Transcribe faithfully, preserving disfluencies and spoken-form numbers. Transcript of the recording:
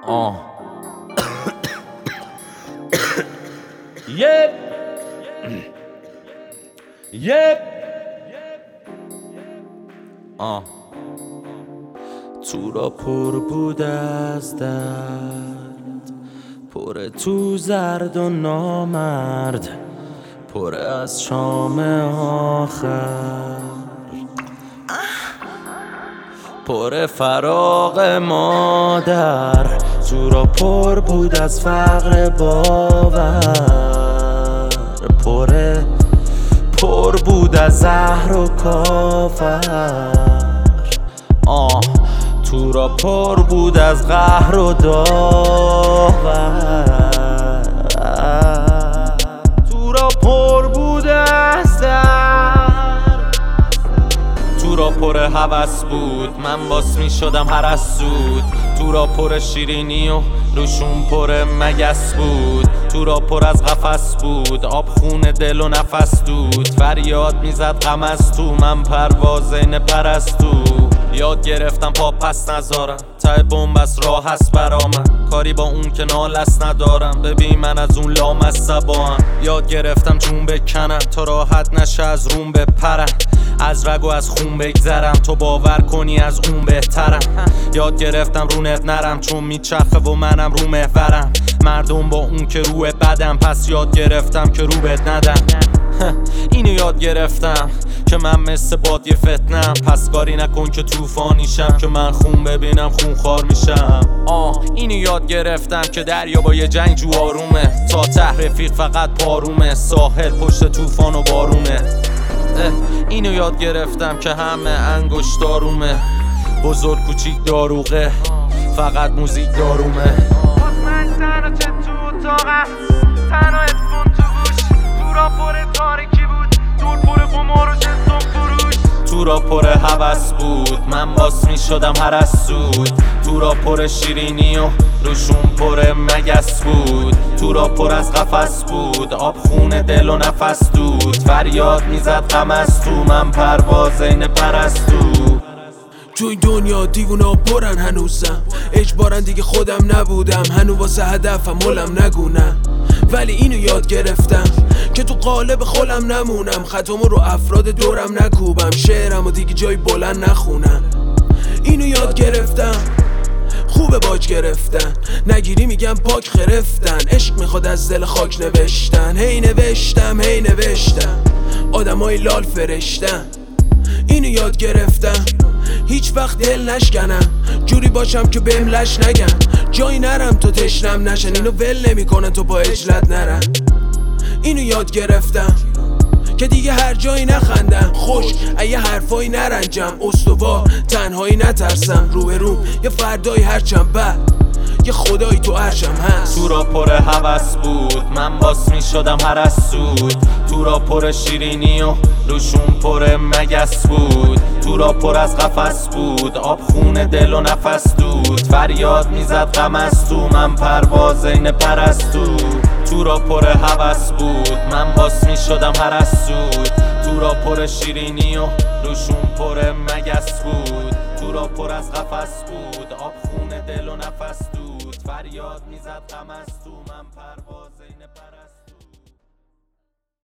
آه یپ یپ آه تو را پر بود از درد، پر تو زرد و نامرد، پر از شام آخر، پر فراق مادر. تو را پر بود از فقر باور، پر پر بود از زهر و کافر. آه تو را پر بود از قهر و داور، تو را پر بود از درد، تو را پر هوس بود، من باس می شدم هر از سود. تو را پر شیرینی و روشون پر مگس بود، تو را پر از قفس بود، آب خون دل و نفس دود. فریاد میزد غم از تو، من پروازین پرستو. یاد گرفتم پا پس نذارم، ته بنبست راه هست برا من. کاری با اون که نالست ندارم، ببین من از اون لامصبام. یاد گرفتم جون بکنم تا راحت نشه از روم بپرم، از رگ و از خون بگذرم تو باور کنی از اون بهترم. یاد گرفتم رونت نرم چون میچرخه و منم رو محورم. مردم با اون که روی بدم، پس یاد گرفتم که رو بد ندم. اینو یاد گرفتم که من مثل باد یه فتنم، پس کاری نکن که طوفانیشم، که من خون ببینم خون خوار میشم. آه اینو یاد گرفتم که دریا با یه جنگ جو آرومه، تا ته رفیق فقط پارومه، ساحل پشت طوفان و بارونه. اینو یاد گرفتم که همه انگشت دارومه، بزرگ کوچیک داروغه، فقط موزیک دارومه. من تنها چه تو اتاقم، تنها ادفون تو گوش، تو را پر تاریکی بود، دور پر قمار و جنسون فروش. تو را پر هوس بود، من باس می شدم هر از سود. تو را پر شیرینی و روشون پر مگس بود، تو را پر از قفس بود، آب خون دل و نفس دود. فریاد میزد غم از تو، من پروازین پرستو. تو این دنیا دیوونا پرن هنوزم، اجبارن دیگه خودم نبودم، هنو واسه هدفم ملم نگونم. ولی اینو یاد گرفتم که تو قالب خولم نمونم، خطامو رو افراد دورم نکوبم، شعرمو دیگه جای بلند نخونم. اینو یاد گرفتم خوبه باج گرفتن، نگیری میگم پاک خرفتن، عشق میخواد از دل خاک نوشتن. هی نوشتم هی نوشتم آدمای لال فرشتن. اینو یاد گرفتم هیچ وقت دل نشکنم، جوری باشم که بهم لش نگم، جایی نرم تو تشنم نشن، اینو ول نمیکنن تو با اجلت نرم. اینو یاد گرفتم که دیگه هر جایی نخندم، خوش ایه حرفایی نرنجم، استوار تنهایی نترسم، روح روم یه فردایی هرچم بد، یه خدایی تو عرشم هست. تو را پر هوس بود، من باس می شدم هر از سود. تو را پر شیرینی و روشون پر مگس بود، تو را پر از قفس بود، آب خون دل و نفس دود. فریاد میزد غم از تو، من پروازین پرستو. تو را پر هوس بود، من باس می شدم هر از سود. تو را پر شیرینی و روشون پر مگس بود، تو را پر از قفس بود، آب خون دل و نفس دود. فریاد میزد غم از تو، من پرواز